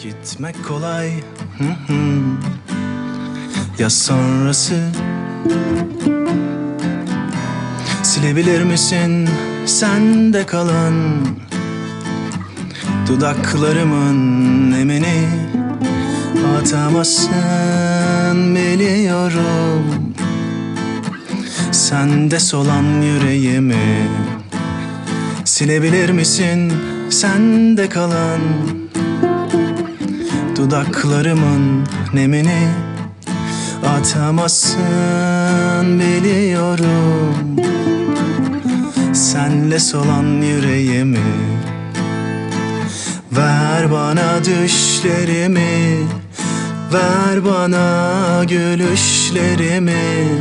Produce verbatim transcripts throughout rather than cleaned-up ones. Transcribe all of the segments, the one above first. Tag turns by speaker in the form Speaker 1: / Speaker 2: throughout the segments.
Speaker 1: Gitmek kolay, hı hı. Ya sonrası? Silebilir misin sende kalan dudaklarımın nemini? Atamazsın biliyorum, sende solan yüreğimi. Silebilir misin sende kalan dudaklarımın nemini? Atamazsın biliyorum, senle solan yüreğimi. Ver bana düşlerimi, ver bana gülüşlerimi.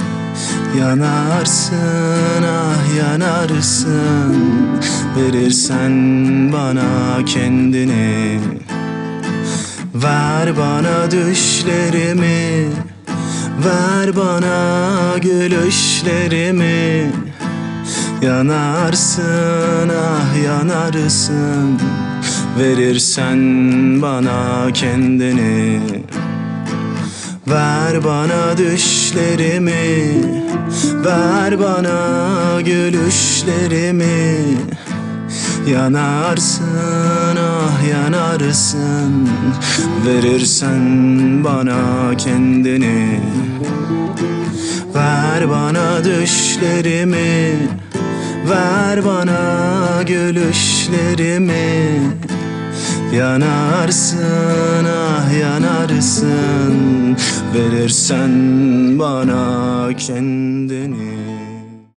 Speaker 1: Yanarsın, ah yanarsın, verirsen bana kendini. Ver bana düşlerimi, ver bana gülüşlerimi. Yanarsın, ah yanarsın, verirsen bana kendini. Ver bana düşlerimi, ver bana gülüşlerimi. Yanarsın, ah yanarsın, verirsen bana kendini. Ver bana düşlerimi, ver bana gülüşlerimi. Yanarsın, ah yanarsın, verirsen bana kendini.